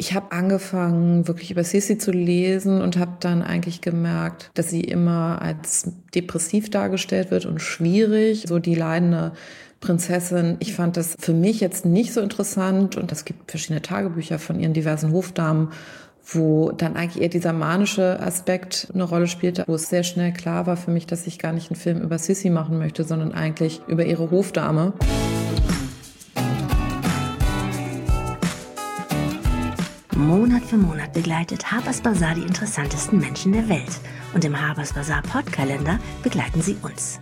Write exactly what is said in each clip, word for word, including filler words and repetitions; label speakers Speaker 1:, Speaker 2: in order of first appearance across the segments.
Speaker 1: ich habe angefangen, wirklich über Sissi zu lesen und habe dann eigentlich gemerkt, dass sie immer als depressiv dargestellt wird und schwierig, so die leidende Prinzessin. Ich fand das für mich jetzt nicht so interessant und es gibt verschiedene Tagebücher von ihren diversen Hofdamen, wo dann eigentlich eher dieser manische Aspekt eine Rolle spielte, wo es sehr schnell klar war für mich, dass ich gar nicht einen Film über Sissi machen möchte, sondern eigentlich über ihre Hofdame.
Speaker 2: Monat für Monat begleitet Harper's Bazaar die interessantesten Menschen der Welt. Und im Harper's Bazaar Podkalender begleiten sie uns.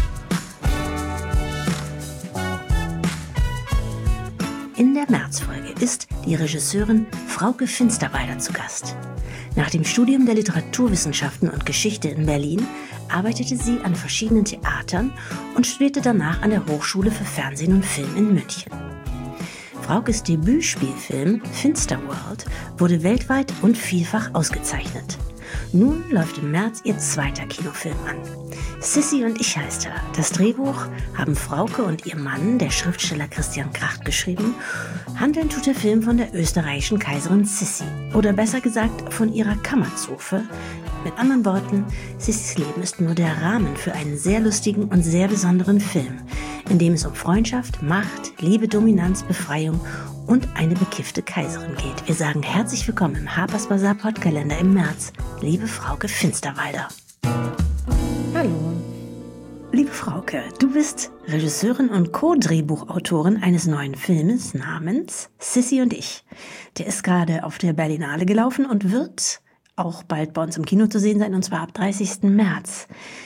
Speaker 2: In der Märzfolge ist die Regisseurin Frauke Finsterwalder zu Gast. Nach dem Studium der Literaturwissenschaften und Geschichte in Berlin arbeitete sie an verschiedenen Theatern und studierte danach an der Hochschule für Fernsehen und Film in München. Fraukes Debütspielfilm Finsterworld wurde weltweit und vielfach ausgezeichnet. Nun läuft im März ihr zweiter Kinofilm an. Sissi und ich heißt er. Das Drehbuch haben Frauke und ihr Mann, der Schriftsteller Christian Kracht, geschrieben. Handeln tut der Film von der österreichischen Kaiserin Sissi. Oder besser gesagt, von ihrer Kammerzofe. Mit anderen Worten, Sissis Leben ist nur der Rahmen für einen sehr lustigen und sehr besonderen Film, in dem es um Freundschaft, Macht, Liebe, Dominanz, Befreiung und eine bekiffte Kaiserin geht. Wir sagen herzlich willkommen im Harper's Bazaar Podkalender im März, liebe Frauke Finsterwalder.
Speaker 1: Hallo.
Speaker 2: Liebe Frauke, du bist Regisseurin und Co-Drehbuchautorin eines neuen Filmes namens Sissi und ich. Der ist gerade auf der Berlinale gelaufen und wird auch bald bei uns im Kino zu sehen sein, und zwar ab dreißigsten März.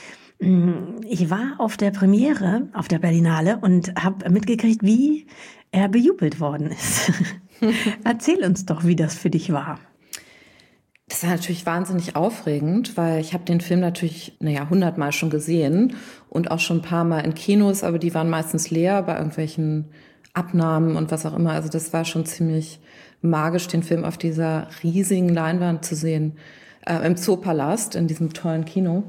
Speaker 2: Ich war auf der Premiere, auf der Berlinale, und habe mitgekriegt, wie er bejubelt worden ist. Erzähl uns doch, wie das für dich war.
Speaker 1: Das war natürlich wahnsinnig aufregend, weil ich habe den Film natürlich, naja, hundertmal schon gesehen und auch schon ein paar Mal in Kinos, aber die waren meistens leer bei irgendwelchen Abnahmen und was auch immer. Also das war schon ziemlich magisch, den Film auf dieser riesigen Leinwand zu sehen, äh, im Zoopalast, in diesem tollen Kino.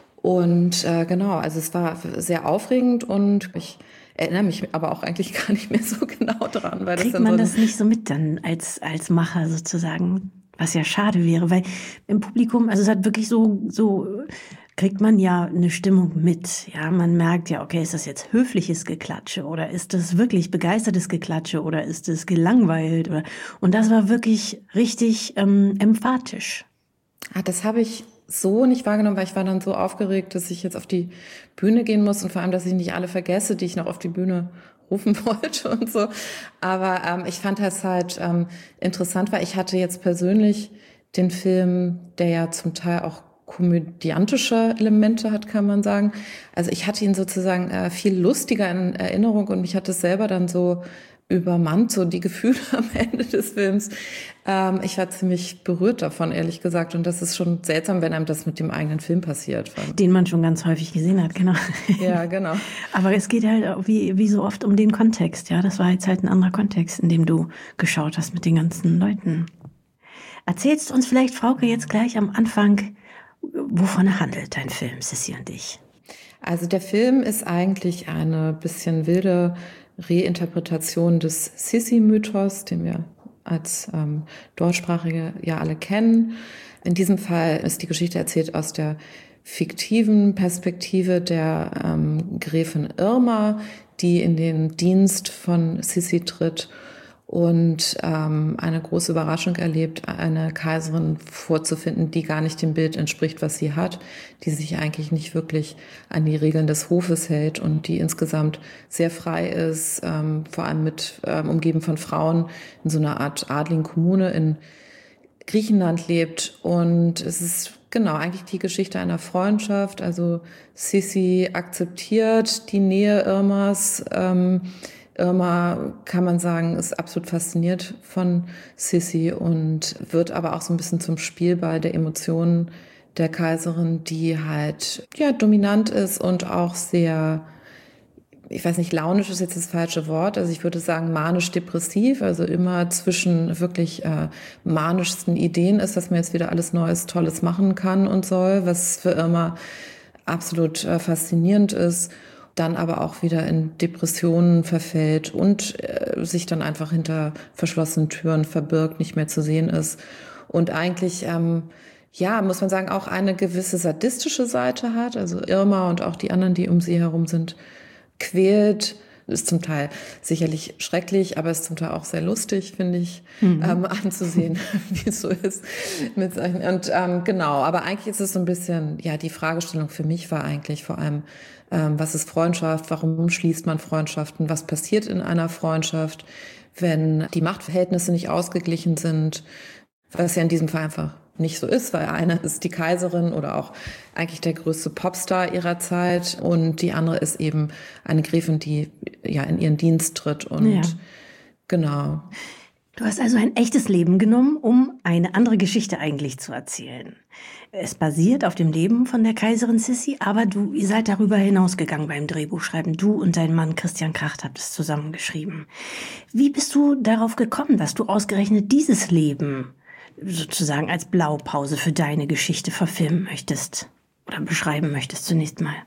Speaker 1: Und äh, genau, also es war sehr aufregend und ich erinnere mich aber auch eigentlich gar nicht mehr so genau dran. Weil
Speaker 2: Kriegt
Speaker 1: das dann
Speaker 2: man
Speaker 1: so
Speaker 2: das nicht so mit dann als, als Macher sozusagen, was ja schade wäre, weil im Publikum, also es hat wirklich so, so kriegt man ja eine Stimmung mit. Ja, man merkt ja, okay, ist das jetzt höfliches Geklatsche oder ist das wirklich begeistertes Geklatsche oder ist es gelangweilt? Oder, und das war wirklich richtig ähm, emphatisch.
Speaker 1: Ah, das habe ich so nicht wahrgenommen, weil ich war dann so aufgeregt, dass ich jetzt auf die Bühne gehen muss und vor allem, dass ich nicht alle vergesse, die ich noch auf die Bühne rufen wollte und so. Aber ähm, ich fand das halt ähm, interessant, weil ich hatte jetzt persönlich den Film, der ja zum Teil auch komödiantische Elemente hat, kann man sagen. Also ich hatte ihn sozusagen äh, viel lustiger in Erinnerung und mich hat es selber dann so übermannt, so die Gefühle am Ende des Films. Ähm, ich war ziemlich berührt davon, ehrlich gesagt. Und das ist schon seltsam, wenn einem das mit dem eigenen Film passiert.
Speaker 2: Den man schon ganz häufig gesehen hat, genau.
Speaker 1: Ja, genau.
Speaker 2: Aber es geht halt auch wie, wie so oft um den Kontext. Ja, das war jetzt halt ein anderer Kontext, in dem du geschaut hast mit den ganzen Leuten. Erzählst uns vielleicht, Frauke, jetzt gleich am Anfang, wovon handelt dein Film, Sissi und ich?
Speaker 1: Also der Film ist eigentlich eine bisschen wilde Reinterpretation des Sissi-Mythos, den wir als ähm, Deutschsprachige ja alle kennen. In diesem Fall ist die Geschichte erzählt aus der fiktiven Perspektive der ähm, Gräfin Irma, die in den Dienst von Sissi tritt und ähm, eine große Überraschung erlebt, eine Kaiserin vorzufinden, die gar nicht dem Bild entspricht, was sie hat, die sich eigentlich nicht wirklich an die Regeln des Hofes hält und die insgesamt sehr frei ist, ähm, vor allem mit ähm, umgeben von Frauen in so einer Art adligen Kommune in Griechenland lebt. Und es ist genau eigentlich die Geschichte einer Freundschaft. Also Sissi akzeptiert die Nähe Irmas. Ähm, Irma, kann man sagen, ist absolut fasziniert von Sissi und wird aber auch so ein bisschen zum Spielball der Emotionen der Kaiserin, die halt ja dominant ist und auch sehr, ich weiß nicht, launisch ist jetzt das falsche Wort, also ich würde sagen manisch-depressiv, also immer zwischen wirklich äh, manischsten Ideen ist, dass man jetzt wieder alles Neues, Tolles machen kann und soll, was für Irma absolut äh, faszinierend ist. dann aber auch wieder in Depressionen verfällt und äh, sich dann einfach hinter verschlossenen Türen verbirgt, nicht mehr zu sehen ist. Und eigentlich, ähm, ja, muss man sagen, auch eine gewisse sadistische Seite hat. Also Irma und auch die anderen, die um sie herum sind, quält. Ist zum Teil sicherlich schrecklich, aber ist zum Teil auch sehr lustig, finde ich, mhm. ähm, anzusehen, wie es so ist. Mit solchen. Und ähm, genau, aber eigentlich ist es so ein bisschen, ja, die Fragestellung für mich war eigentlich vor allem, ähm, was ist Freundschaft, warum schließt man Freundschaften, was passiert in einer Freundschaft, wenn die Machtverhältnisse nicht ausgeglichen sind, was ja in diesem Fall einfach nicht so ist, weil eine ist die Kaiserin oder auch eigentlich der größte Popstar ihrer Zeit und die andere ist eben eine Gräfin, die ja in ihren Dienst tritt und ja. Genau.
Speaker 2: Du hast also ein echtes Leben genommen, um eine andere Geschichte eigentlich zu erzählen. Es basiert auf dem Leben von der Kaiserin Sissi, aber du, ihr seid darüber hinausgegangen beim Drehbuchschreiben. Du und dein Mann Christian Kracht habt es zusammengeschrieben. Wie bist du darauf gekommen, dass du ausgerechnet dieses Leben sozusagen als Blaupause für deine Geschichte verfilmen möchtest oder beschreiben möchtest zunächst mal?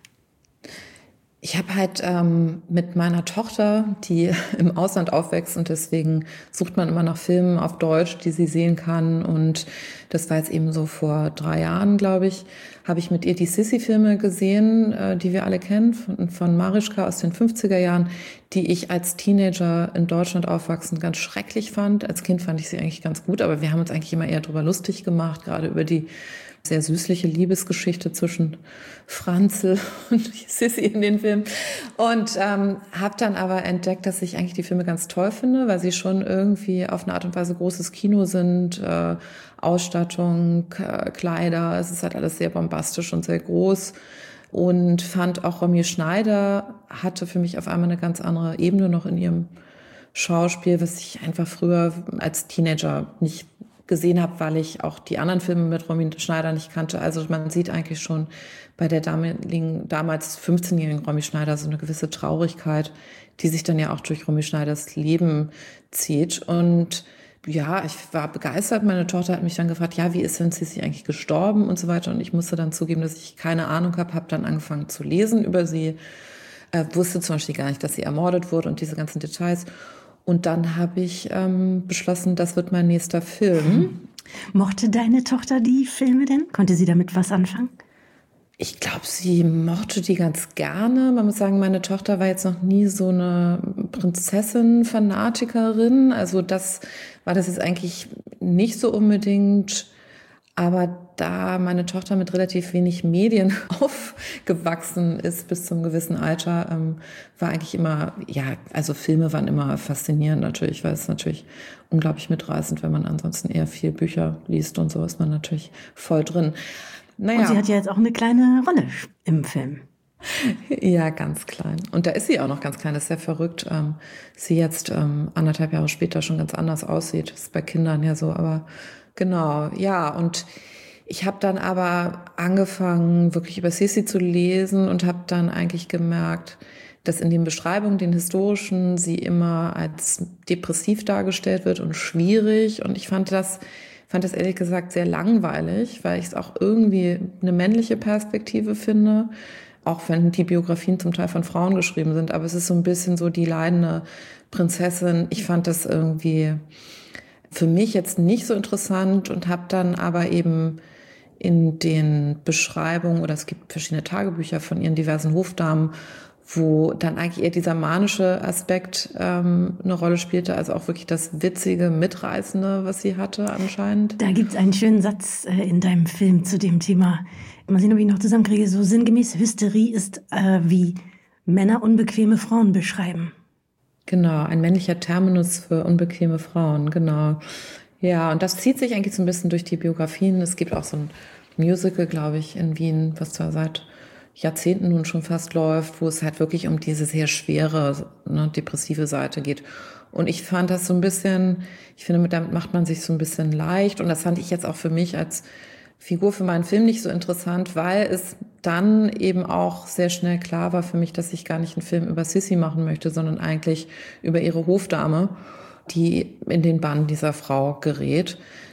Speaker 1: Ich habe halt ähm, mit meiner Tochter, die im Ausland aufwächst und deswegen sucht man immer nach Filmen auf Deutsch, die sie sehen kann. Und das war jetzt eben so vor drei Jahren, glaube ich, habe ich mit ihr die Sissi-Filme gesehen, äh, die wir alle kennen, von, von Marischka aus den fünfziger Jahren, die ich als Teenager in Deutschland aufwachsend ganz schrecklich fand. Als Kind fand ich sie eigentlich ganz gut, aber wir haben uns eigentlich immer eher drüber lustig gemacht, gerade über die sehr süßliche Liebesgeschichte zwischen Franzl und Sissi in den Filmen. Und ähm, habe dann aber entdeckt, dass ich eigentlich die Filme ganz toll finde, weil sie schon irgendwie auf eine Art und Weise großes Kino sind. Äh, Ausstattung, äh, Kleider, es ist halt alles sehr bombastisch und sehr groß. Und fand auch Romy Schneider hatte für mich auf einmal eine ganz andere Ebene noch in ihrem Schauspiel, was ich einfach früher als Teenager nicht gesehen habe, weil ich auch die anderen Filme mit Romy Schneider nicht kannte. Also man sieht eigentlich schon bei der damaligen, damals fünfzehnjährigen Romy Schneider so eine gewisse Traurigkeit, die sich dann ja auch durch Romy Schneiders Leben zieht. Und ja, ich war begeistert. Meine Tochter hat mich dann gefragt, ja, wie ist denn Sissi eigentlich gestorben und so weiter. Und ich musste dann zugeben, dass ich keine Ahnung habe, habe dann angefangen zu lesen über sie, äh, wusste zum Beispiel gar nicht, dass sie ermordet wurde und diese ganzen Details. Und dann habe ich ähm, beschlossen, das wird mein nächster Film.
Speaker 2: Mochte deine Tochter die Filme denn? Konnte sie damit was anfangen?
Speaker 1: Ich glaube, sie mochte die ganz gerne. Man muss sagen, meine Tochter war jetzt noch nie so eine Prinzessin-Fanatikerin. Also das war das jetzt eigentlich nicht so unbedingt. Aber da meine Tochter mit relativ wenig Medien aufgewachsen ist bis zum gewissen Alter, ähm, war eigentlich immer, ja, also Filme waren immer faszinierend natürlich, weil es natürlich unglaublich mitreißend, wenn man ansonsten eher viel Bücher liest und so ist man natürlich voll drin.
Speaker 2: Naja. Und sie hat ja jetzt auch eine kleine Rolle im Film.
Speaker 1: Ja, ganz klein. Und da ist sie auch noch ganz klein. Das ist ja verrückt, ähm, sie jetzt ähm, anderthalb Jahre später schon ganz anders aussieht. Das ist bei Kindern ja so, aber genau, ja. Und ich habe dann aber angefangen, wirklich über Sissi zu lesen und habe dann eigentlich gemerkt, dass in den Beschreibungen, den historischen, sie immer als depressiv dargestellt wird und schwierig. Und ich fand das, fand das ehrlich gesagt sehr langweilig, weil ich es auch irgendwie eine männliche Perspektive finde, auch wenn die Biografien zum Teil von Frauen geschrieben sind. Aber es ist so ein bisschen so die leidende Prinzessin. Ich fand das irgendwie für mich jetzt nicht so interessant und habe dann aber eben in den Beschreibungen, oder es gibt verschiedene Tagebücher von ihren diversen Hofdamen, wo dann eigentlich eher dieser manische Aspekt ähm, eine Rolle spielte, also auch wirklich das witzige, mitreißende, was sie hatte anscheinend.
Speaker 2: Da gibt es einen schönen Satz äh, in deinem Film zu dem Thema. Mal sehen, ob ich noch zusammenkriege. So sinngemäß, Hysterie ist äh, wie Männer unbequeme Frauen beschreiben.
Speaker 1: Genau, ein männlicher Terminus für unbequeme Frauen, genau. Ja, und das zieht sich eigentlich so ein bisschen durch die Biografien. Es gibt auch so ein Musical, glaube ich, in Wien, was zwar seit Jahrzehnten nun schon fast läuft, wo es halt wirklich um diese sehr schwere, ne, depressive Seite geht. Und ich fand das so ein bisschen, ich finde, damit macht man sich so ein bisschen leicht. Und das fand ich jetzt auch für mich als Figur für meinen Film nicht so interessant, weil es dann eben auch sehr schnell klar war für mich, dass ich gar nicht einen Film über Sissi machen möchte, sondern eigentlich über ihre Hofdame, die in den Bann dieser Frau gerät.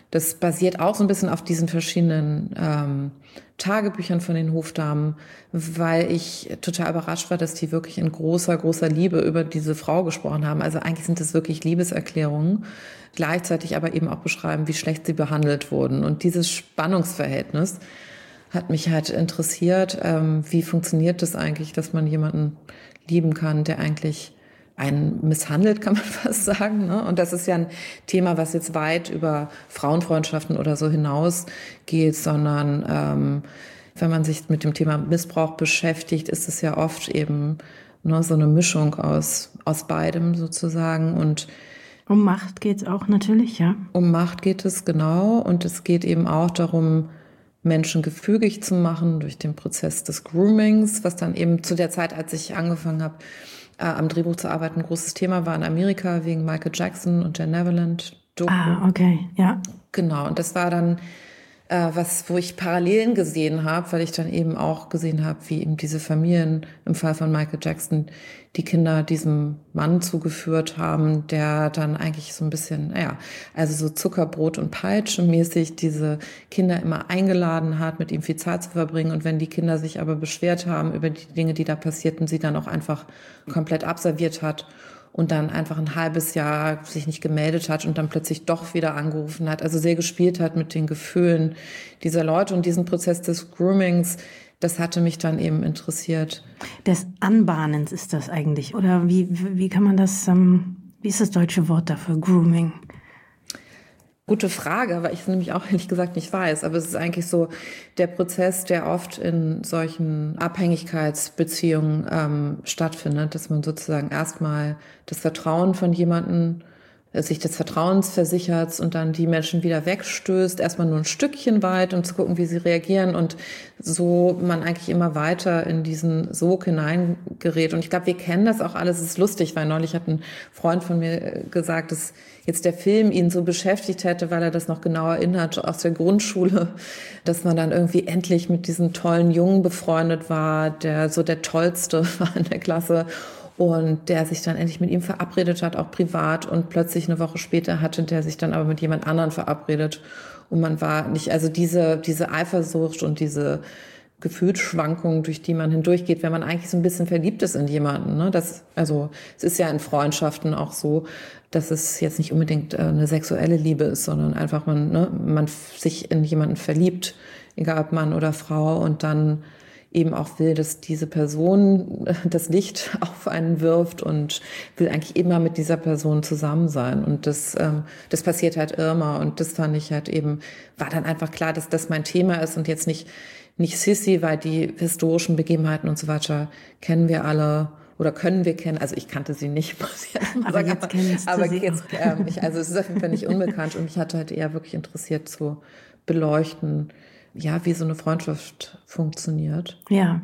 Speaker 1: Das basiert auch so ein bisschen auf diesen verschiedenen ähm, Tagebüchern von den Hofdamen, weil ich total überrascht war, dass die wirklich in großer, großer Liebe über diese Frau gesprochen haben. Also eigentlich sind das wirklich Liebeserklärungen, gleichzeitig aber eben auch beschreiben, wie schlecht sie behandelt wurden. Und dieses Spannungsverhältnis hat mich halt interessiert, ähm, wie funktioniert das eigentlich, dass man jemanden lieben kann, der eigentlich einen misshandelt, kann man fast sagen. Ne? Und das ist ja ein Thema, was jetzt weit über Frauenfreundschaften oder so hinausgeht, sondern ähm, wenn man sich mit dem Thema Missbrauch beschäftigt, ist es ja oft eben ne, so eine Mischung aus, aus beidem sozusagen. Und
Speaker 2: um Macht geht es auch natürlich, ja.
Speaker 1: Um Macht geht es, genau. Und es geht eben auch darum, Menschen gefügig zu machen durch den Prozess des Groomings, was dann eben zu der Zeit, als ich angefangen habe, äh, am Drehbuch zu arbeiten, ein großes Thema war in Amerika wegen Michael Jackson und der Neverland-Doku.
Speaker 2: Ah, okay, ja.
Speaker 1: Genau, und das war dann äh, was, wo ich Parallelen gesehen habe, weil ich dann eben auch gesehen habe, wie eben diese Familien im Fall von Michael Jackson die Kinder diesem Mann zugeführt haben, der dann eigentlich so ein bisschen, naja, also so Zuckerbrot und Peitsche mäßig diese Kinder immer eingeladen hat, mit ihm viel Zeit zu verbringen. Und wenn die Kinder sich aber beschwert haben über die Dinge, die da passierten, sie dann auch einfach komplett abserviert hat und dann einfach ein halbes Jahr sich nicht gemeldet hat und dann plötzlich doch wieder angerufen hat. Also sehr gespielt hat mit den Gefühlen dieser Leute und diesen Prozess des Groomings. Das hatte mich dann eben interessiert.
Speaker 2: Des Anbahnens ist das eigentlich, oder wie, wie kann man das, ähm, wie ist das deutsche Wort dafür, Grooming?
Speaker 1: Gute Frage, weil ich es nämlich auch ehrlich gesagt nicht weiß. Aber es ist eigentlich so der Prozess, der oft in solchen Abhängigkeitsbeziehungen ähm, stattfindet, dass man sozusagen erstmal das Vertrauen von jemandem, sich des Vertrauens versichert und dann die Menschen wieder wegstößt, erstmal nur ein Stückchen weit, um zu gucken, wie sie reagieren und so man eigentlich immer weiter in diesen Sog hineingerät. Und ich glaube, wir kennen das auch alles. Es ist lustig, weil neulich hat ein Freund von mir gesagt, dass jetzt der Film ihn so beschäftigt hätte, weil er das noch genau erinnert aus der Grundschule, dass man dann irgendwie endlich mit diesem tollen Jungen befreundet war, der so der Tollste war in der Klasse. Und der sich dann endlich mit ihm verabredet hat, auch privat. Und plötzlich eine Woche später hatte der sich dann aber mit jemand anderen verabredet. Und man war nicht, also diese, diese Eifersucht und diese Gefühlsschwankungen, durch die man hindurchgeht, wenn man eigentlich so ein bisschen verliebt ist in jemanden. Ne? Das, also es ist ja in Freundschaften auch so, dass es jetzt nicht unbedingt äh, eine sexuelle Liebe ist, sondern einfach man, ne, man sich in jemanden verliebt, egal ob Mann oder Frau, und dann eben auch will, dass diese Person das Licht auf einen wirft und will eigentlich immer mit dieser Person zusammen sein. Und das, ähm, das passiert halt immer. Und das fand ich halt eben, war dann einfach klar, dass das mein Thema ist und jetzt nicht, nicht Sissi, weil die historischen Begebenheiten und so weiter kennen wir alle oder können wir kennen. Also ich kannte sie nicht, muss ich sagen.
Speaker 2: Aber sagen. jetzt kennst
Speaker 1: aber
Speaker 2: du sie
Speaker 1: jetzt, ähm, ich, also es ist auf jeden Fall nicht unbekannt und mich hat halt eher wirklich interessiert zu beleuchten, ja, wie so eine Freundschaft funktioniert.
Speaker 2: Ja.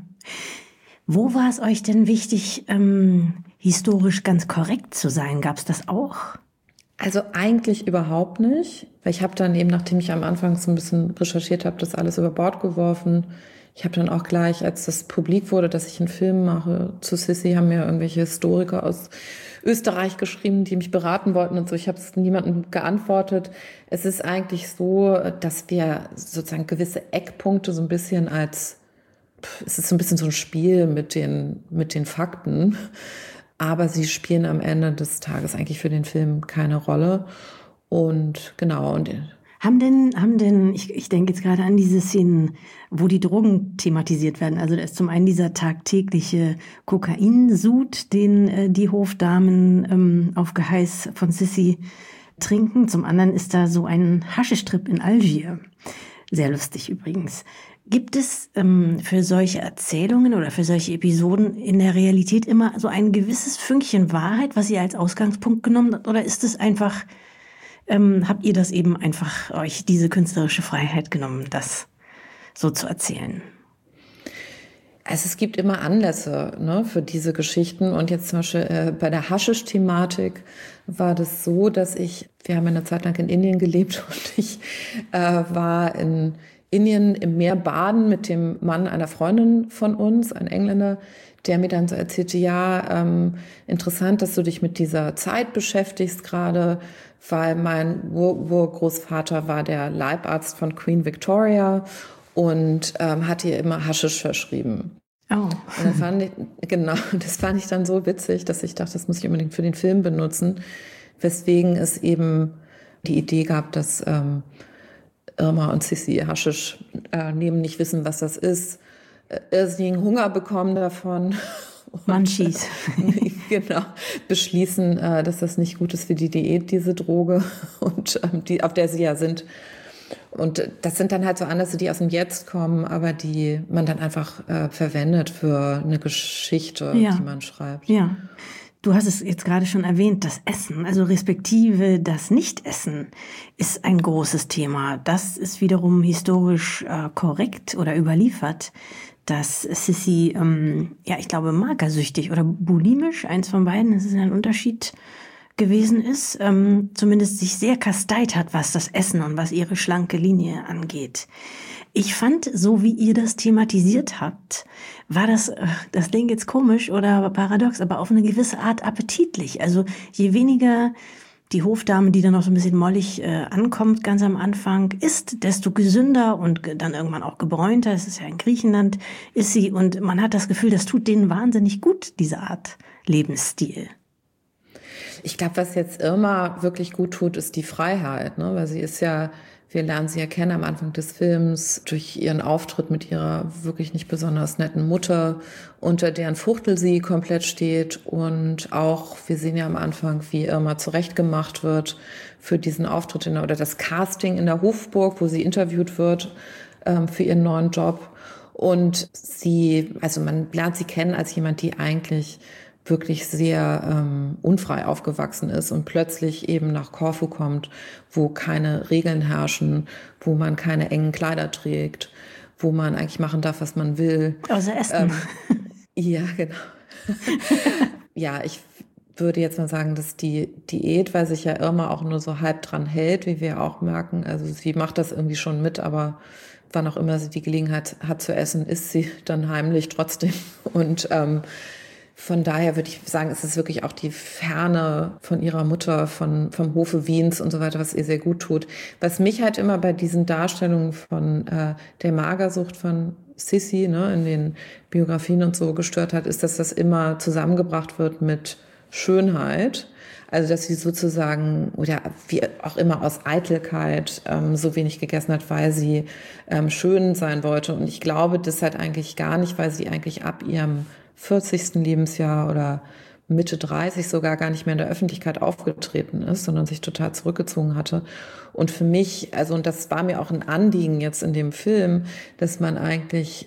Speaker 2: Wo war es euch denn wichtig, ähm, historisch ganz korrekt zu sein? Gab es das auch?
Speaker 1: Also eigentlich überhaupt nicht. Weil ich habe dann eben, nachdem ich am Anfang so ein bisschen recherchiert habe, das alles über Bord geworfen. Ich habe dann auch gleich, als das publik wurde, dass ich einen Film mache zu Sissi, haben mir irgendwelche Historiker aus Österreich geschrieben, die mich beraten wollten und so. Ich habe es niemandem geantwortet. Es ist eigentlich so, dass wir sozusagen gewisse Eckpunkte so ein bisschen als, es ist so ein bisschen so ein Spiel mit den, mit den Fakten, aber sie spielen am Ende des Tages eigentlich für den Film keine Rolle. Und genau, und
Speaker 2: Haben denn, haben denn, ich, ich denke jetzt gerade an diese Szenen, wo die Drogen thematisiert werden. Also da ist zum einen dieser tagtägliche Kokainsud, den äh, die Hofdamen ähm, auf Geheiß von Sissi trinken. Zum anderen ist da so ein Haschischtrip in Algier. Sehr lustig übrigens. Gibt es ähm, für solche Erzählungen oder für solche Episoden in der Realität immer so ein gewisses Fünkchen Wahrheit, was ihr als Ausgangspunkt genommen habt? Oder ist es einfach... Ähm, habt ihr das eben einfach euch diese künstlerische Freiheit genommen, das so zu erzählen?
Speaker 1: Also es gibt immer Anlässe, ne, für diese Geschichten. Und jetzt zum Beispiel äh, bei der Haschisch-Thematik war das so, dass ich, wir haben eine Zeit lang in Indien gelebt und ich äh, war in Indien im Meer baden mit dem Mann einer Freundin von uns, ein Engländer, der mir dann so erzählte, ja, ähm, interessant, dass du dich mit dieser Zeit beschäftigst gerade, weil mein Ur- Urgroßvater war der Leibarzt von Queen Victoria und ähm, hat ihr immer Haschisch verschrieben.
Speaker 2: Oh.
Speaker 1: Und dann fand ich, genau, das fand ich dann so witzig, dass ich dachte, das muss ich unbedingt für den Film benutzen, weswegen es eben die Idee gab, dass ähm, Irma und Sissi Haschisch äh, nehmen, nicht wissen, was das ist, äh, irrsinnigen Hunger bekommen davon.
Speaker 2: Munchies.
Speaker 1: Genau, beschließen, äh, dass das nicht gut ist für die Diät, diese Droge, und ähm, die, auf der sie ja sind. Und das sind dann halt so Anlässe, die aus dem Jetzt kommen, aber die man dann einfach äh, verwendet für eine Geschichte,
Speaker 2: Ja.
Speaker 1: die man schreibt.
Speaker 2: Ja. Du hast es jetzt gerade schon erwähnt, das Essen, also respektive das Nichtessen ist ein großes Thema. Das ist wiederum historisch äh, korrekt oder überliefert, dass Sissi, ähm, ja, ich glaube, magersüchtig oder bulimisch, eins von beiden, das ist ein Unterschied gewesen ist, ähm, zumindest sich sehr kasteit hat, was das Essen und was ihre schlanke Linie angeht. Ich fand, so wie ihr das thematisiert habt, war das, das klingt jetzt komisch oder paradox, aber auf eine gewisse Art appetitlich. Also je weniger die Hofdame, die dann noch so ein bisschen mollig äh, ankommt, ganz am Anfang, ist, desto gesünder und dann irgendwann auch gebräunter, es ist ja in Griechenland, ist sie. Und man hat das Gefühl, das tut denen wahnsinnig gut, diese Art Lebensstil.
Speaker 1: Ich glaube, was jetzt Irma wirklich gut tut, ist die Freiheit, ne? Weil sie ist ja, wir lernen sie ja kennen am Anfang des Films durch ihren Auftritt mit ihrer wirklich nicht besonders netten Mutter, unter deren Fuchtel sie komplett steht. Und auch, wir sehen ja am Anfang, wie Irma zurechtgemacht wird für diesen Auftritt in der, oder das Casting in der Hofburg, wo sie interviewt wird ähm, für ihren neuen Job. Und sie, also man lernt sie kennen als jemand, die eigentlich wirklich sehr ähm, unfrei aufgewachsen ist und plötzlich eben nach Korfu kommt, wo keine Regeln herrschen, wo man keine engen Kleider trägt, wo man eigentlich machen darf, was man will.
Speaker 2: Außer Essen.
Speaker 1: Ähm, ja, genau. Ja, ich würde jetzt mal sagen, dass die Diät, weil sich ja Irma auch nur so halb dran hält, wie wir auch merken, also sie macht das irgendwie schon mit, aber wann auch immer sie die Gelegenheit hat zu essen, isst sie dann heimlich trotzdem. Und ähm, von daher würde ich sagen, es ist wirklich auch die Ferne von ihrer Mutter, von, vom Hofe Wiens und so weiter, was ihr sehr gut tut. Was mich halt immer bei diesen Darstellungen von äh, der Magersucht von Sissi, ne, in den Biografien und so gestört hat, ist, dass das immer zusammengebracht wird mit Schönheit. Also, dass sie sozusagen, oder wie auch immer aus Eitelkeit ähm, so wenig gegessen hat, weil sie ähm, schön sein wollte. Und ich glaube das halt eigentlich gar nicht, weil sie eigentlich ab ihrem vierzigsten Lebensjahr oder Mitte dreißig sogar gar nicht mehr in der Öffentlichkeit aufgetreten ist, sondern sich total zurückgezogen hatte. Und für mich, also, und das war mir auch ein Anliegen jetzt in dem Film, dass man eigentlich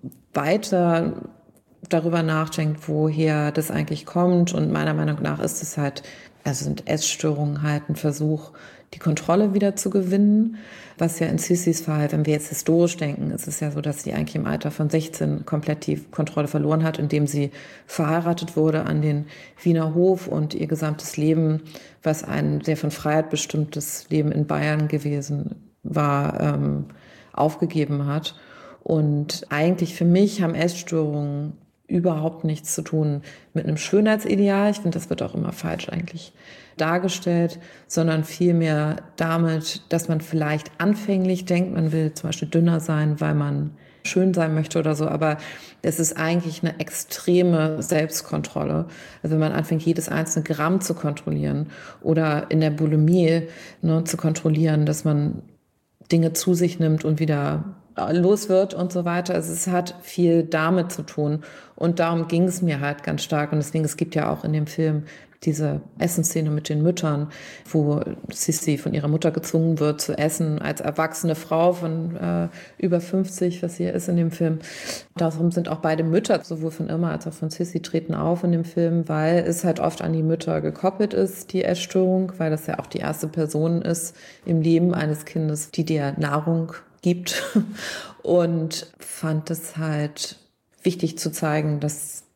Speaker 1: weiter darüber nachdenkt, woher das eigentlich kommt. Und meiner Meinung nach ist es halt, also sind Essstörungen halt ein Versuch, die Kontrolle wieder zu gewinnen. Was ja in Sissis Fall, wenn wir jetzt historisch denken, ist es ja so, dass sie eigentlich im Alter von sechzehn komplett die Kontrolle verloren hat, indem sie verheiratet wurde an den Wiener Hof und ihr gesamtes Leben, was ein sehr von Freiheit bestimmtes Leben in Bayern gewesen war, ähm, aufgegeben hat. Und eigentlich für mich haben Essstörungen überhaupt nichts zu tun mit einem Schönheitsideal. Ich finde, das wird auch immer falsch eigentlich dargestellt, sondern vielmehr damit, dass man vielleicht anfänglich denkt, man will zum Beispiel dünner sein, weil man schön sein möchte oder so, aber es ist eigentlich eine extreme Selbstkontrolle. Also wenn man anfängt, jedes einzelne Gramm zu kontrollieren oder in der Bulimie, ne, zu kontrollieren, dass man Dinge zu sich nimmt und wieder los wird und so weiter. Also es hat viel damit zu tun. Und darum ging es mir halt ganz stark. Und deswegen, es gibt ja auch in dem Film diese Essensszene mit den Müttern, wo Sissi von ihrer Mutter gezwungen wird zu essen, als erwachsene Frau von äh, über fünfzig, was sie ist in dem Film. Darum sind auch beide Mütter, sowohl von Irma als auch von Sissi, treten auf in dem Film, weil es halt oft an die Mütter gekoppelt ist, die Essstörung, weil das ja auch die erste Person ist im Leben eines Kindes, die dir Nahrung gibt. Und fand es halt wichtig zu zeigen, dass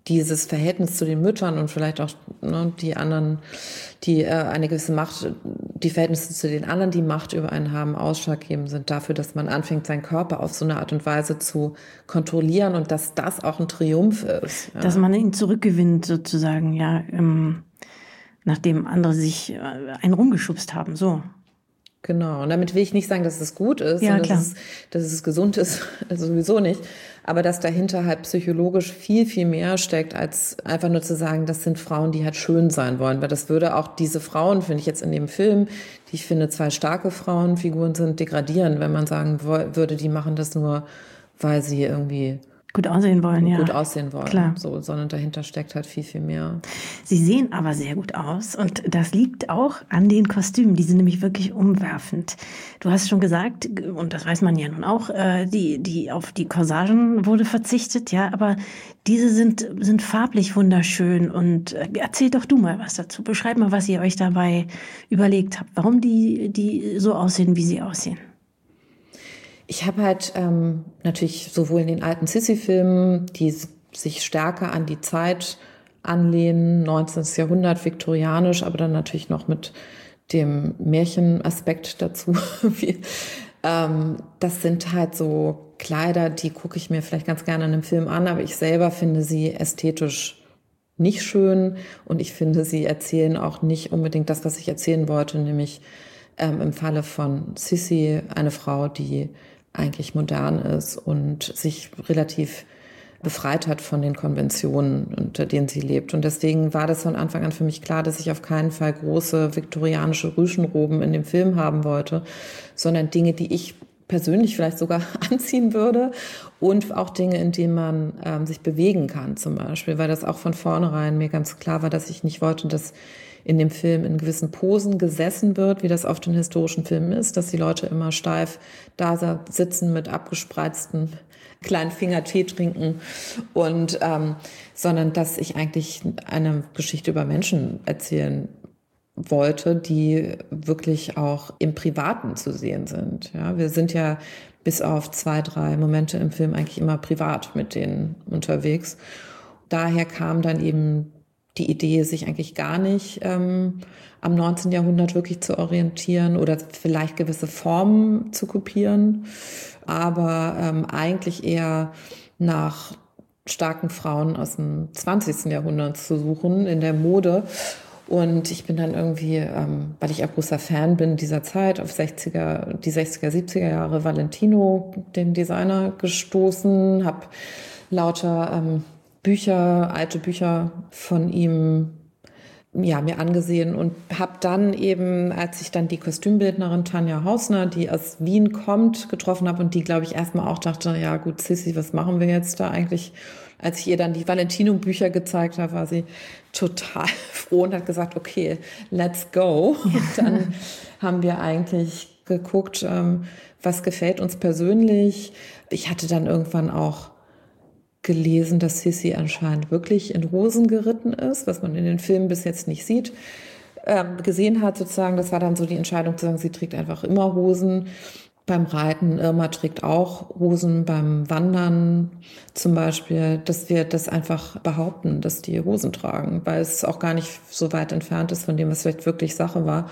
Speaker 1: dieses Verhältnis zu den Müttern und vielleicht auch ne, die anderen, die äh, eine gewisse Macht, die Verhältnisse zu den anderen, die Macht über einen haben, ausschlaggebend sind dafür, dass man anfängt, seinen Körper auf so eine Art und Weise zu kontrollieren und dass das auch ein Triumph ist. Ja.
Speaker 2: Dass man ihn zurückgewinnt sozusagen, ja, ähm, nachdem andere sich äh, einen rumgeschubst haben, so.
Speaker 1: Genau, und damit will ich nicht sagen, dass es gut ist
Speaker 2: ja,
Speaker 1: und
Speaker 2: klar.
Speaker 1: dass es, dass es gesund ist, also sowieso nicht, aber dass dahinter halt psychologisch viel, viel mehr steckt, als einfach nur zu sagen, das sind Frauen, die halt schön sein wollen, weil das würde auch diese Frauen, finde ich jetzt in dem Film, die ich finde zwei starke Frauenfiguren sind, degradieren, wenn man sagen würde, die machen das nur, weil sie irgendwie
Speaker 2: gut aussehen wollen, ja.
Speaker 1: Gut aussehen wollen,
Speaker 2: klar.
Speaker 1: So, sondern dahinter steckt halt viel, viel mehr.
Speaker 2: Sie sehen aber sehr gut aus und das liegt auch an den Kostümen, die sind nämlich wirklich umwerfend. Du hast schon gesagt, und das weiß man ja nun auch, die, die auf die Corsagen wurde verzichtet, ja, aber diese sind, sind farblich wunderschön und erzähl doch du mal was dazu. Beschreib mal, was ihr euch dabei überlegt habt, warum die, die so aussehen, wie sie aussehen.
Speaker 1: Ich habe halt ähm, natürlich sowohl in den alten Sissi-Filmen, die sich stärker an die Zeit anlehnen, neunzehnten. Jahrhundert, viktorianisch, aber dann natürlich noch mit dem Märchenaspekt dazu. ähm, das sind halt so Kleider, die gucke ich mir vielleicht ganz gerne in einem Film an, aber ich selber finde sie ästhetisch nicht schön und ich finde, sie erzählen auch nicht unbedingt das, was ich erzählen wollte, nämlich ähm, im Falle von Sissi eine Frau, die eigentlich modern ist und sich relativ befreit hat von den Konventionen, unter denen sie lebt. Und deswegen war das von Anfang an für mich klar, dass ich auf keinen Fall große viktorianische Rüschenroben in dem Film haben wollte, sondern Dinge, die ich persönlich vielleicht sogar anziehen würde und auch Dinge, in denen man ähm, sich bewegen kann zum Beispiel, weil das auch von vornherein mir ganz klar war, dass ich nicht wollte, dass in dem Film in gewissen Posen gesessen wird, wie das oft in historischen Filmen ist, dass die Leute immer steif da sitzen mit abgespreizten kleinen Finger Tee trinken und ähm, sondern dass ich eigentlich eine Geschichte über Menschen erzählen wollte, die wirklich auch im Privaten zu sehen sind. Ja, wir sind ja bis auf zwei, drei Momente im Film eigentlich immer privat mit denen unterwegs. Daher kam dann eben die Idee, sich eigentlich gar nicht ähm, am neunzehnten. Jahrhundert wirklich zu orientieren oder vielleicht gewisse Formen zu kopieren, aber ähm, eigentlich eher nach starken Frauen aus dem zwanzigsten. Jahrhundert zu suchen in der Mode. Und ich bin dann irgendwie, ähm, weil ich auch großer Fan bin dieser Zeit, auf sechziger, die sechziger, siebziger Jahre Valentino, den Designer, gestoßen, habe lauter ähm, Bücher, alte Bücher von ihm ja, mir angesehen und habe dann eben, als ich dann die Kostümbildnerin Tanja Hausner, die aus Wien kommt, getroffen habe und die, glaube ich, erstmal auch dachte, ja gut, Sissi, was machen wir jetzt da eigentlich? Als ich ihr dann die Valentino-Bücher gezeigt habe, war sie total froh und hat gesagt, okay, let's go. Ja. Und dann haben wir eigentlich geguckt, ähm, was gefällt uns persönlich. Ich hatte dann irgendwann auch gelesen, dass Sissi anscheinend wirklich in Hosen geritten ist, was man in den Filmen bis jetzt nicht sieht, ähm, gesehen hat sozusagen. Das war dann so die Entscheidung zu sagen, sie trägt einfach immer Hosen. Beim Reiten, Irma trägt auch Hosen, beim Wandern zum Beispiel, dass wir das einfach behaupten, dass die Hosen tragen, weil es auch gar nicht so weit entfernt ist von dem, was vielleicht wirklich Sache war.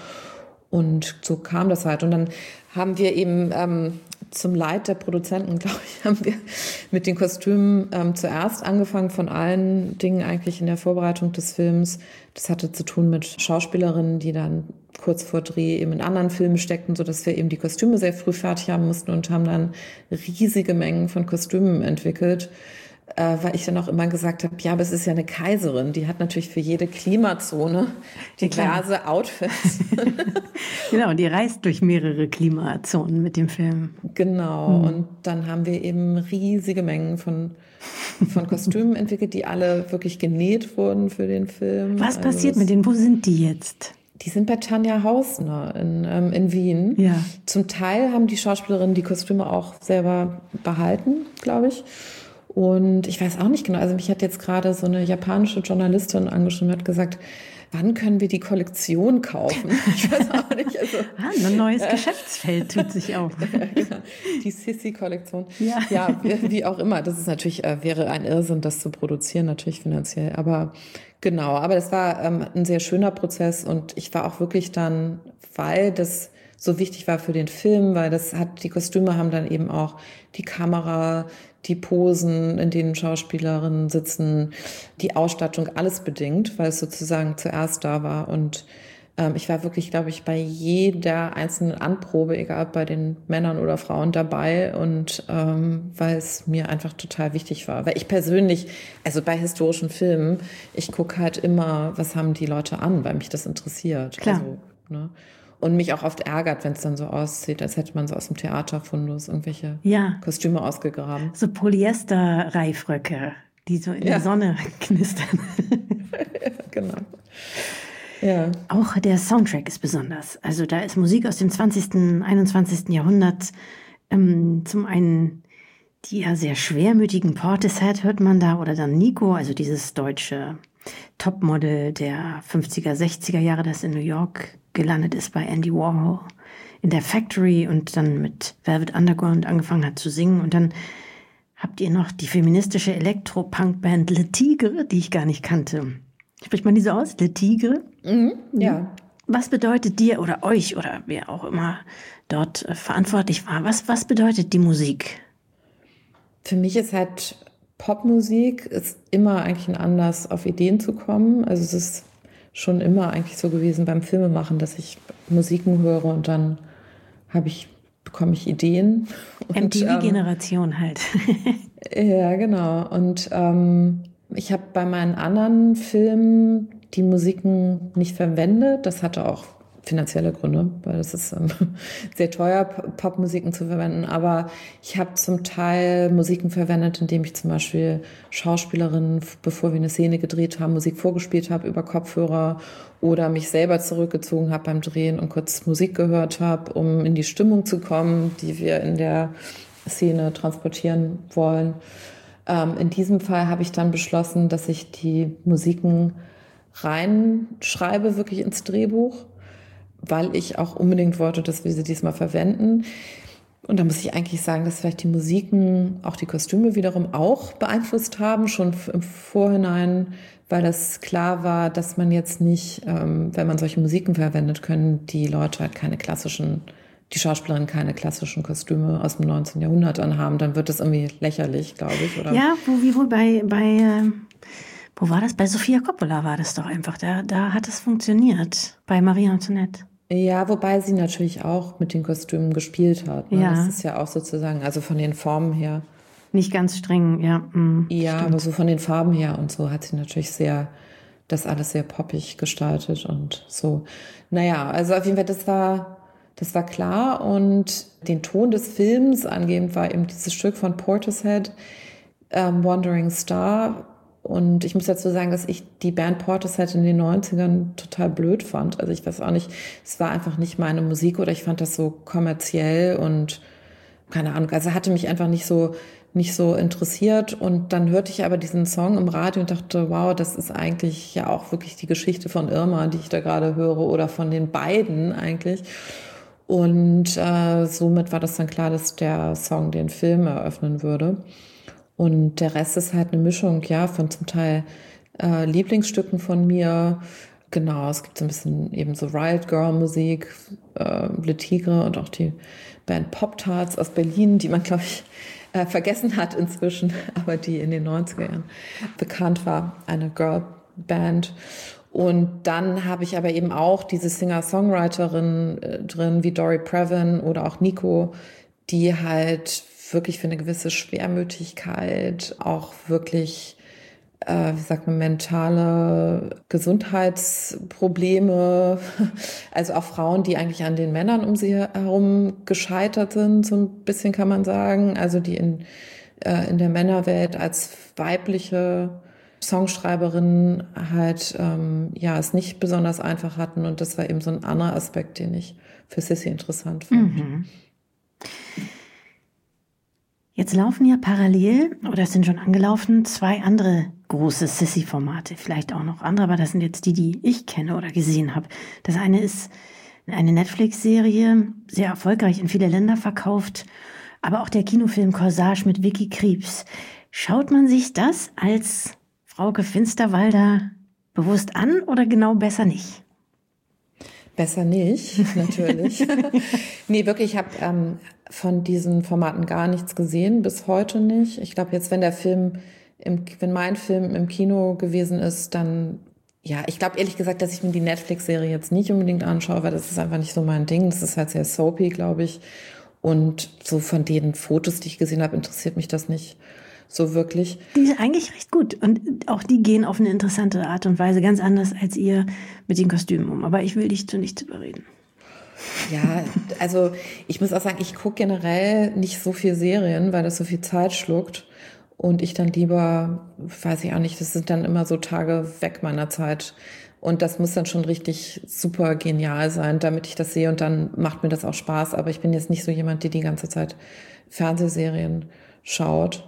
Speaker 1: Und so kam das halt. Und dann haben wir eben ähm, zum Leid der Produzenten, glaube ich, haben wir mit den Kostümen ähm, zuerst angefangen, von allen Dingen eigentlich in der Vorbereitung des Films. Das hatte zu tun mit Schauspielerinnen, die dann kurz vor Dreh eben in anderen Filmen steckten, sodass wir eben die Kostüme sehr früh fertig haben mussten und haben dann riesige Mengen von Kostümen entwickelt. Äh, weil ich dann auch immer gesagt habe, ja, aber es ist ja eine Kaiserin, die hat natürlich für jede Klimazone diverse Outfits.
Speaker 2: Genau, die reist durch mehrere Klimazonen mit dem Film.
Speaker 1: Genau, mhm. Und dann haben wir eben riesige Mengen von, von Kostümen entwickelt, die alle wirklich genäht wurden für den Film.
Speaker 2: Was also passiert mit denen? Wo sind die jetzt?
Speaker 1: Die sind bei Tanja Hausner in, ähm, in Wien.
Speaker 2: Ja.
Speaker 1: Zum Teil haben die Schauspielerinnen die Kostüme auch selber behalten, glaube ich. Und ich weiß auch nicht genau, also mich hat jetzt gerade so eine japanische Journalistin angeschrieben und hat gesagt, wann können wir die Kollektion kaufen? Ich weiß auch nicht. Also,
Speaker 2: ah, ein neues äh, Geschäftsfeld tut sich auf.
Speaker 1: Genau, die Sissi-Kollektion.
Speaker 2: Ja,
Speaker 1: ja wie, wie auch immer. Das ist natürlich, äh, wäre ein Irrsinn, das zu produzieren, natürlich finanziell. Aber genau, aber das war ähm, ein sehr schöner Prozess und ich war auch wirklich dann, weil das so wichtig war für den Film, weil das hat, die Kostüme haben dann eben auch die Kamera, die Posen, in denen Schauspielerinnen sitzen, die Ausstattung, alles bedingt, weil es sozusagen zuerst da war. Und ähm, ich war wirklich, glaube ich, bei jeder einzelnen Anprobe, egal ob bei den Männern oder Frauen, dabei. Und ähm, weil es mir einfach total wichtig war. Weil ich persönlich, also bei historischen Filmen, ich gucke halt immer, was haben die Leute an, weil mich das interessiert.
Speaker 2: Klar.
Speaker 1: Also, ne? Und mich auch oft ärgert, wenn es dann so aussieht, als hätte man so aus dem Theaterfundus irgendwelche ja. Kostüme ausgegraben.
Speaker 2: So Polyester-Reifröcke, die so in ja. der Sonne knistern.
Speaker 1: Genau. Ja.
Speaker 2: Auch der Soundtrack ist besonders. Also da ist Musik aus dem zwanzigsten, einundzwanzigsten Jahrhundert. Ähm, zum einen die ja sehr schwermütigen Portishead hört man da oder dann Nico, also dieses deutsche Topmodel der fünfziger, sechziger Jahre, das in New York gelandet ist bei Andy Warhol in der Factory und dann mit Velvet Underground angefangen hat zu singen. Und dann habt ihr noch die feministische Elektro-Punk-Band Le Tigre, die ich gar nicht kannte. Spricht man die so aus? Le Tigre?
Speaker 1: Mhm, ja.
Speaker 2: Was bedeutet dir oder euch oder wer auch immer dort äh, verantwortlich war? Was, was bedeutet die Musik?
Speaker 1: Für mich ist halt Popmusik ist immer eigentlich ein Anlass, auf Ideen zu kommen. Also es ist schon immer eigentlich so gewesen beim Filmemachen, dass ich Musiken höre und dann habe ich, bekomme ich Ideen.
Speaker 2: M T V-Generation ähm, halt.
Speaker 1: Ja, genau. Und ähm, ich habe bei meinen anderen Filmen die Musiken nicht verwendet. Das hatte auch finanzielle Gründe, weil es ist ähm, sehr teuer, Popmusiken zu verwenden. Aber ich habe zum Teil Musiken verwendet, indem ich zum Beispiel Schauspielerinnen, bevor wir eine Szene gedreht haben, Musik vorgespielt habe über Kopfhörer oder mich selber zurückgezogen habe beim Drehen und kurz Musik gehört habe, um in die Stimmung zu kommen, die wir in der Szene transportieren wollen. Ähm, in diesem Fall habe ich dann beschlossen, dass ich die Musiken reinschreibe, wirklich ins Drehbuch, weil ich auch unbedingt wollte, dass wir sie diesmal verwenden. Und da muss ich eigentlich sagen, dass vielleicht die Musiken, auch die Kostüme wiederum auch beeinflusst haben, schon im Vorhinein, weil das klar war, dass man jetzt nicht, ähm, wenn man solche Musiken verwendet, können die Leute halt keine klassischen, die Schauspielerinnen keine klassischen Kostüme aus dem neunzehnten Jahrhundert anhaben. Dann wird das irgendwie lächerlich, glaube ich. Oder?
Speaker 2: Ja, wo, wie wohl bei, bei äh, wo war das? Bei Sofia Coppola war das doch einfach. Da, da hat es funktioniert. Bei Marie Antoinette.
Speaker 1: Ja, wobei sie natürlich auch mit den Kostümen gespielt hat. Ne?
Speaker 2: Ja.
Speaker 1: Das ist ja auch sozusagen, also von den Formen her.
Speaker 2: Nicht ganz streng, ja. Mm,
Speaker 1: ja,
Speaker 2: stimmt.
Speaker 1: aber so von den Farben her und so hat sie natürlich sehr, das alles sehr poppig gestaltet und so. Naja, also auf jeden Fall, das war, das war klar. Und den Ton des Films angebend war eben dieses Stück von Portishead, ähm, Wandering Star. Und ich muss dazu sagen, dass ich die Band Portishead in den neunzigern total blöd fand. Also ich weiß auch nicht, es war einfach nicht meine Musik oder ich fand das so kommerziell und keine Ahnung, also hatte mich einfach nicht so, nicht so interessiert. Und dann hörte ich aber diesen Song im Radio und dachte, wow, das ist eigentlich ja auch wirklich die Geschichte von Irma, die ich da gerade höre oder von den beiden eigentlich. Und äh, somit war das dann klar, dass der Song den Film eröffnen würde. Und der Rest ist halt eine Mischung, ja, von zum Teil äh, Lieblingsstücken von mir. Genau, es gibt so ein bisschen eben so Riot Girl Musik, äh, Le Tigre und auch die Band Pop-Tarts aus Berlin, die man, glaube ich, äh, vergessen hat inzwischen, aber die in den neunziger Jahren bekannt war, eine Girl-Band. Und dann habe ich aber eben auch diese Singer-Songwriterin äh, drin, wie Dory Previn oder auch Nico, die halt wirklich für eine gewisse Schwermütigkeit, auch wirklich, äh, wie sagt man, mentale Gesundheitsprobleme, also auch Frauen, die eigentlich an den Männern um sie herum gescheitert sind, so ein bisschen kann man sagen, also die in, äh, in der Männerwelt als weibliche Songschreiberinnen halt, ähm, ja, es nicht besonders einfach hatten und das war eben so ein anderer Aspekt, den ich für Sissi interessant fand.
Speaker 2: Mhm. Jetzt laufen ja parallel, oder es sind schon angelaufen, zwei andere große Sissy-Formate. Vielleicht auch noch andere, aber das sind jetzt die, die ich kenne oder gesehen habe. Das eine ist eine Netflix-Serie, sehr erfolgreich in viele Länder verkauft, aber auch der Kinofilm Corsage mit Vicky Krieps. Schaut man sich das als Frauke Finsterwalder bewusst an oder genau besser nicht?
Speaker 1: Besser nicht, natürlich. Nee, wirklich, ich habe ähm, von diesen Formaten gar nichts gesehen, bis heute nicht. Ich glaube jetzt, wenn der Film, im, wenn mein Film im Kino gewesen ist, dann, ja, ich glaube ehrlich gesagt, dass ich mir die Netflix-Serie jetzt nicht unbedingt anschaue, weil das ist einfach nicht so mein Ding. Das ist halt sehr soapy, glaube ich. Und so von den Fotos, die ich gesehen habe, interessiert mich das nicht so wirklich.
Speaker 2: Die sind eigentlich recht gut und auch die gehen auf eine interessante Art und Weise ganz anders als ihr mit den Kostümen um. Aber ich will dich zu nichts überreden.
Speaker 1: Ja, also ich muss auch sagen, ich gucke generell nicht so viel Serien, weil das so viel Zeit schluckt und ich dann lieber, weiß ich auch nicht, das sind dann immer so Tage weg meiner Zeit und das muss dann schon richtig super genial sein, damit ich das sehe und dann macht mir das auch Spaß. Aber ich bin jetzt nicht so jemand, der die ganze Zeit Fernsehserien schaut.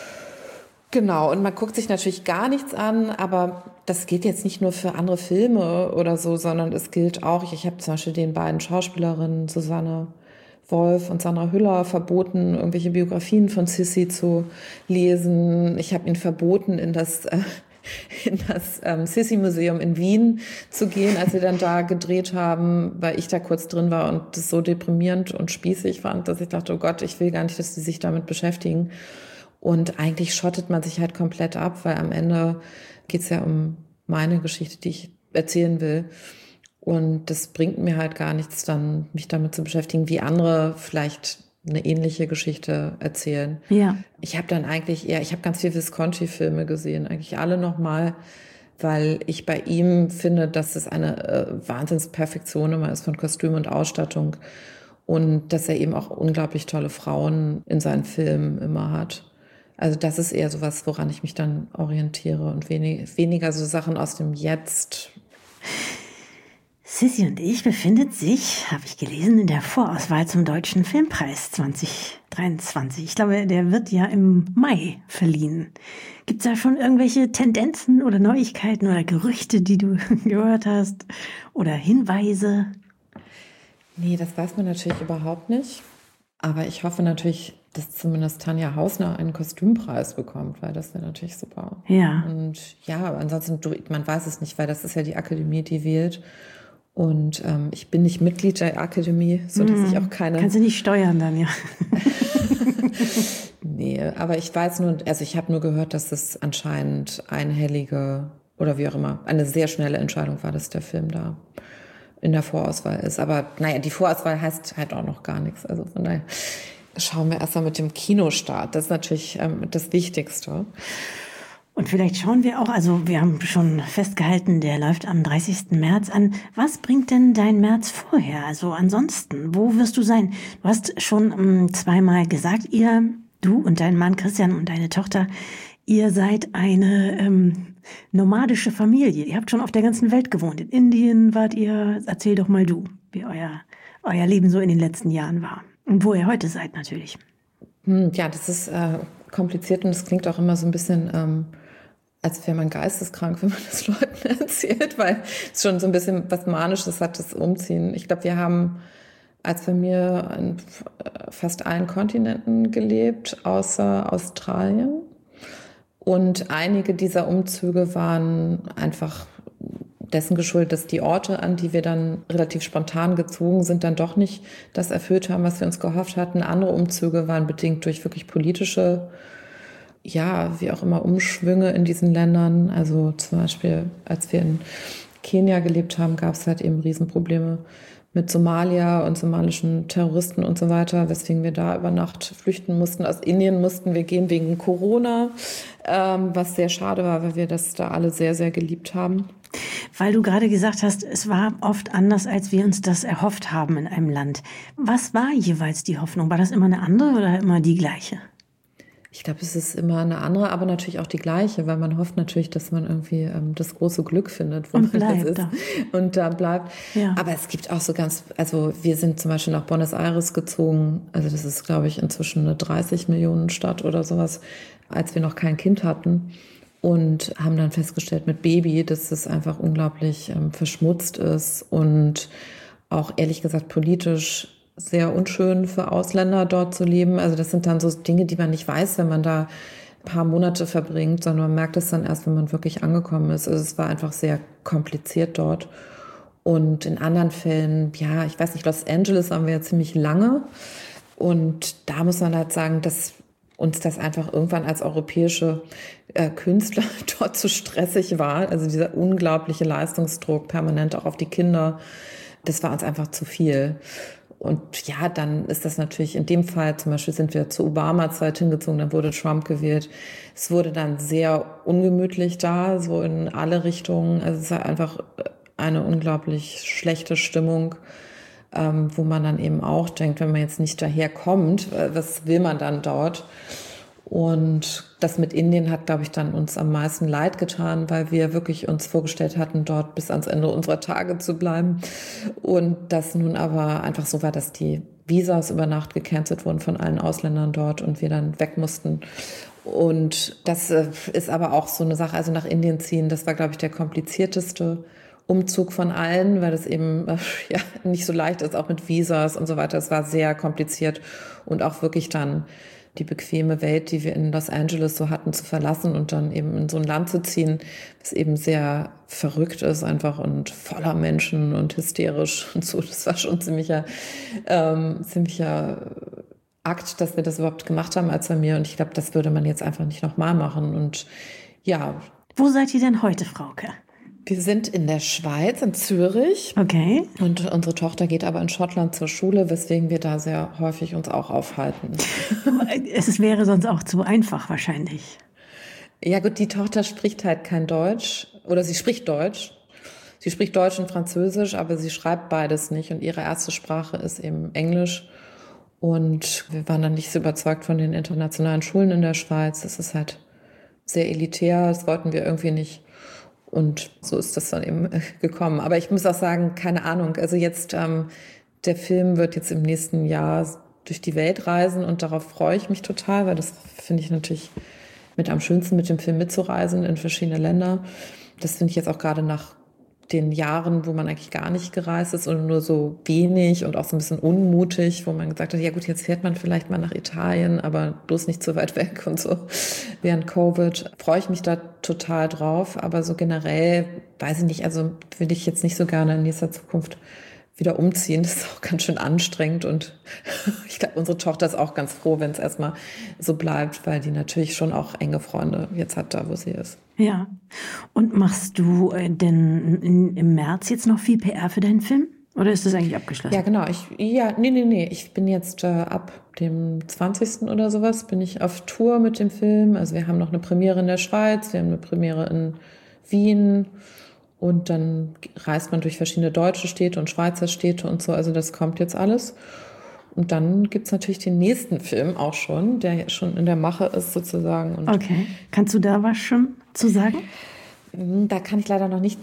Speaker 1: Genau, und man guckt sich natürlich gar nichts an, aber das gilt jetzt nicht nur für andere Filme oder so, sondern es gilt auch, ich habe zum Beispiel den beiden Schauspielerinnen Susanne Wolf und Sandra Hüller verboten, irgendwelche Biografien von Sissy zu lesen. Ich habe ihnen verboten, in das, äh, in das ähm, Sissy-Museum in Wien zu gehen, als wir dann da gedreht haben, weil ich da kurz drin war und das so deprimierend und spießig fand, dass ich dachte, oh Gott, ich will gar nicht, dass die sich damit beschäftigen. Und eigentlich schottet man sich halt komplett ab, weil am Ende geht's ja um meine Geschichte, die ich erzählen will. Und das bringt mir halt gar nichts, dann mich damit zu beschäftigen, wie andere vielleicht eine ähnliche Geschichte erzählen.
Speaker 2: Ja.
Speaker 1: Ich habe dann eigentlich eher, ich habe ganz viel Visconti-Filme gesehen, eigentlich alle nochmal, weil ich bei ihm finde, dass es eine äh, Wahnsinnsperfektion immer ist von Kostüm und Ausstattung und dass er eben auch unglaublich tolle Frauen in seinen Filmen immer hat. Also das ist eher sowas, woran ich mich dann orientiere und wenig, weniger so Sachen aus dem Jetzt.
Speaker 2: Sissy und ich befindet sich, habe ich gelesen, in der Vorauswahl zum Deutschen Filmpreis zwanzig dreiundzwanzig. Ich glaube, der wird ja im Mai verliehen. Gibt es da schon irgendwelche Tendenzen oder Neuigkeiten oder Gerüchte, die du gehört hast? Oder Hinweise?
Speaker 1: Nee, das weiß man natürlich überhaupt nicht. Aber ich hoffe natürlich, dass zumindest Tanja Hausner einen Kostümpreis bekommt, weil das wäre natürlich super.
Speaker 2: Ja.
Speaker 1: Und ja, ansonsten, man weiß es nicht, weil das ist ja die Akademie, die wählt. Und ähm, ich bin nicht Mitglied der Akademie, sodass mm, ich auch keine...
Speaker 2: Kannst du nicht steuern dann, ja.
Speaker 1: Nee, aber ich weiß nur, also ich habe nur gehört, dass es anscheinend einhellige oder wie auch immer, eine sehr schnelle Entscheidung war, dass der Film da in der Vorauswahl ist. Aber naja, die Vorauswahl heißt halt auch noch gar nichts. Also von daher schauen wir erstmal mit dem Kinostart. Das ist natürlich ähm, das Wichtigste.
Speaker 2: Und vielleicht schauen wir auch, also wir haben schon festgehalten, der läuft am dreißigsten März an. Was bringt denn dein März vorher? Also ansonsten, wo wirst du sein? Du hast schon ähm, zweimal gesagt, ihr, du und dein Mann Christian und deine Tochter, ihr seid eine ähm, nomadische Familie. Ihr habt schon auf der ganzen Welt gewohnt. In Indien wart ihr. Erzähl doch mal du, wie euer, euer Leben so in den letzten Jahren war. Und wo ihr heute seid natürlich.
Speaker 1: Hm, ja, das ist äh, kompliziert und das klingt auch immer so ein bisschen... Ähm als wäre man geisteskrank, wenn man das Leuten erzählt, weil es schon so ein bisschen was Manisches hat, das Umziehen. Ich glaube, wir haben als Familie an fast allen Kontinenten gelebt, außer Australien. Und einige dieser Umzüge waren einfach dessen geschuldet, dass die Orte, an die wir dann relativ spontan gezogen sind, dann doch nicht das erfüllt haben, was wir uns gehofft hatten. Andere Umzüge waren bedingt durch wirklich politische ja, wie auch immer, Umschwünge in diesen Ländern. Also zum Beispiel, als wir in Kenia gelebt haben, gab es halt eben Riesenprobleme mit Somalia und somalischen Terroristen und so weiter, weswegen wir da über Nacht flüchten mussten. Aus Indien mussten wir gehen wegen Corona, ähm, was sehr schade war, weil wir das da alle sehr, sehr geliebt haben.
Speaker 2: Weil du gerade gesagt hast, es war oft anders, als wir uns das erhofft haben in einem Land. Was war jeweils die Hoffnung? War das immer eine andere oder immer die gleiche?
Speaker 1: Ich glaube, es ist immer eine andere, aber natürlich auch die gleiche, weil man hofft natürlich, dass man irgendwie ähm, das große Glück findet, wo
Speaker 2: Und
Speaker 1: man
Speaker 2: bleibt
Speaker 1: jetzt ist
Speaker 2: da.
Speaker 1: und da bleibt.
Speaker 2: Ja.
Speaker 1: Aber es gibt auch so ganz, also wir sind zum Beispiel nach Buenos Aires gezogen, also das ist, glaube ich, inzwischen eine dreißig Millionen Stadt oder sowas, als wir noch kein Kind hatten und haben dann festgestellt mit Baby, dass es einfach unglaublich ähm, verschmutzt ist und auch ehrlich gesagt politisch sehr unschön für Ausländer dort zu leben. Also das sind dann so Dinge, die man nicht weiß, wenn man da ein paar Monate verbringt, sondern man merkt es dann erst, wenn man wirklich angekommen ist. Also es war einfach sehr kompliziert dort. Und in anderen Fällen, ja, ich weiß nicht, Los Angeles waren wir ja ziemlich lange. Und da muss man halt sagen, dass uns das einfach irgendwann als europäische äh, Künstler dort zu stressig war. Also dieser unglaubliche Leistungsdruck, permanent auch auf die Kinder, das war uns einfach zu viel. Und ja, dann ist das natürlich in dem Fall, zum Beispiel sind wir zur Obama-Zeit hingezogen, dann wurde Trump gewählt. Es wurde dann sehr ungemütlich da, so in alle Richtungen. Also es ist einfach eine unglaublich schlechte Stimmung, ähm, wo man dann eben auch denkt, wenn man jetzt nicht daherkommt, was will man dann dort? Und das mit Indien hat, glaube ich, dann uns am meisten leid getan, weil wir wirklich uns vorgestellt hatten, dort bis ans Ende unserer Tage zu bleiben. Und das nun aber einfach so war, dass die Visas über Nacht gecancelt wurden von allen Ausländern dort und wir dann weg mussten. Und das ist aber auch so eine Sache, also nach Indien ziehen, das war, glaube ich, der komplizierteste Umzug von allen, weil das eben ja nicht so leicht ist, auch mit Visas und so weiter. Es war sehr kompliziert und auch wirklich dann die bequeme Welt, die wir in Los Angeles so hatten, zu verlassen und dann eben in so ein Land zu ziehen, das eben sehr verrückt ist einfach und voller Menschen und hysterisch und so. Das war schon ziemlicher, ähm, ziemlicher Akt, dass wir das überhaupt gemacht haben als Familie. Und ich glaube, das würde man jetzt einfach nicht nochmal machen. Und ja.
Speaker 2: Wo seid ihr denn heute, Frauke?
Speaker 1: Wir sind in der Schweiz, in Zürich.
Speaker 2: Okay.
Speaker 1: Und unsere Tochter geht aber in Schottland zur Schule, weswegen wir da sehr häufig uns auch aufhalten.
Speaker 2: Es wäre sonst auch zu einfach wahrscheinlich.
Speaker 1: Ja gut, die Tochter spricht halt kein Deutsch. Oder sie spricht Deutsch. Sie spricht Deutsch und Französisch, aber sie schreibt beides nicht. Und ihre erste Sprache ist eben Englisch. Und wir waren dann nicht so überzeugt von den internationalen Schulen in der Schweiz. Das ist halt sehr elitär. Das wollten wir irgendwie nicht. Und so ist das dann eben gekommen. Aber ich muss auch sagen, keine Ahnung. Also jetzt, ähm, der Film wird jetzt im nächsten Jahr durch die Welt reisen und darauf freue ich mich total, weil das finde ich natürlich mit am schönsten, mit dem Film mitzureisen in verschiedene Länder. Das finde ich jetzt auch gerade nach den Jahren, wo man eigentlich gar nicht gereist ist und nur so wenig und auch so ein bisschen unmutig, wo man gesagt hat, ja gut, jetzt fährt man vielleicht mal nach Italien, aber bloß nicht so weit weg und so. Während Covid freue ich mich da total drauf, aber so generell, weiß ich nicht, also will ich jetzt nicht so gerne in nächster Zukunft wieder umziehen. Das ist auch ganz schön anstrengend und ich glaube, unsere Tochter ist auch ganz froh, wenn es erstmal so bleibt, weil die natürlich schon auch enge Freunde jetzt hat, da wo sie ist.
Speaker 2: Ja. Und machst du äh, denn in, im März jetzt noch viel P R für deinen Film? Oder ist das eigentlich abgeschlossen?
Speaker 1: Ja, genau. Ich, ja, nee, nee, nee. Ich bin jetzt äh, ab dem zwanzigsten oder sowas bin ich auf Tour mit dem Film. Also wir haben noch eine Premiere in der Schweiz, wir haben eine Premiere in Wien und dann reist man durch verschiedene deutsche Städte und Schweizer Städte und so. Also das kommt jetzt alles. Und dann gibt's natürlich den nächsten Film auch schon, der schon in der Mache ist sozusagen. Und
Speaker 2: okay. Kannst du da was schon zu sagen?
Speaker 1: Da kann ich leider noch nicht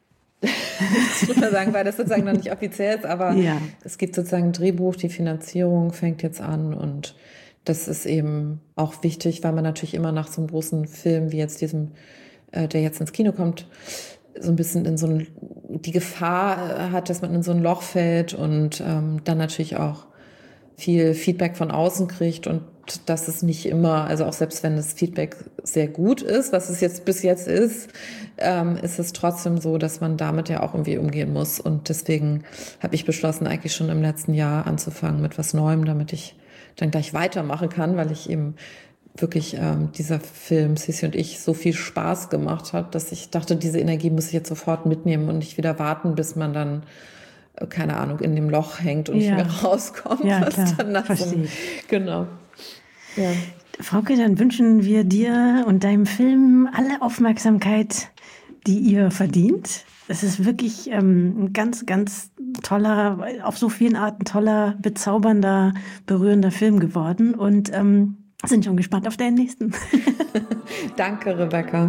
Speaker 1: drüber sagen, weil das sozusagen noch nicht offiziell ist. Aber
Speaker 2: ja.
Speaker 1: Es gibt sozusagen ein Drehbuch, die Finanzierung fängt jetzt an. Und das ist eben auch wichtig, weil man natürlich immer nach so einem großen Film wie jetzt diesem, äh, der jetzt ins Kino kommt, so ein bisschen in so ein, die Gefahr hat, dass man in so ein Loch fällt und ähm, dann natürlich auch viel Feedback von außen kriegt und das ist nicht immer, also auch selbst wenn das Feedback sehr gut ist, was es jetzt bis jetzt ist, ähm, ist es trotzdem so, dass man damit ja auch irgendwie umgehen muss. Und deswegen habe ich beschlossen, eigentlich schon im letzten Jahr anzufangen mit was Neuem, damit ich dann gleich weitermachen kann, weil ich eben wirklich ähm, dieser Film Sissi und ich so viel Spaß gemacht hat, dass ich dachte, diese Energie muss ich jetzt sofort mitnehmen und nicht wieder warten, bis man dann keine Ahnung, in dem Loch hängt und
Speaker 2: ja.
Speaker 1: nicht mehr rauskommt.
Speaker 2: Ja, klar.
Speaker 1: Dann nach
Speaker 2: Verstehe.
Speaker 1: So, genau. Ja.
Speaker 2: Frauke, dann wünschen wir dir und deinem Film alle Aufmerksamkeit, die ihr verdient. Es ist wirklich ähm, ein ganz, ganz toller, auf so vielen Arten toller, bezaubernder, berührender Film geworden. Und ähm, Sind schon gespannt auf deinen nächsten.
Speaker 1: Danke, Rebecca.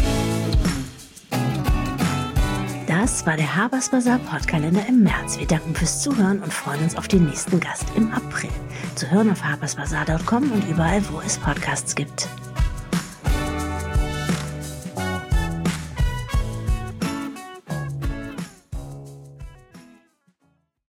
Speaker 2: Das war der Habers Bazaar Podkalender im März. Wir danken fürs Zuhören und freuen uns auf den nächsten Gast im April. Zu hören auf habers bazaar punkt com und überall, wo es Podcasts gibt.